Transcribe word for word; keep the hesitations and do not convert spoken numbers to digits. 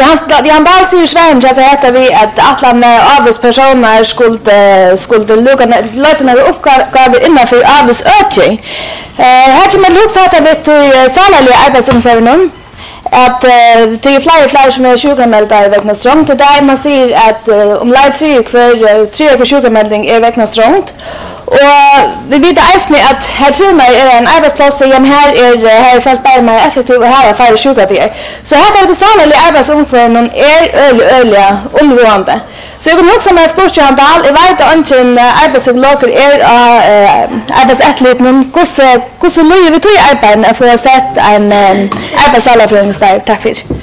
han Jan Dahl säger Sverige så heter vi att alla med arbetspersoner skulle skulle lucka lösa när uppgifter innanför arbetsökning. Eh här kommer Luke sa att vet du sannolikt arbetsomförnon att det är fler fler som är sjukanmälda i veckan strångt och där man ser att om lite tre för tre för sjukanmelding är veckan strångt. Och vi vet alltså att här tror man är en arbetsplats som här är här fällt bara mer effektiv och här är färre sjuka där. Så här tar det sannolikt arbetsomförnon är öl öliga områdande. Så jag kan också med sportjan Dahl, jag vet att en arbetspsykologer är arbetsatleten. Hur så löjer vi tog i arbetet för att sätta en arbetsalafröjningsdag? Tack för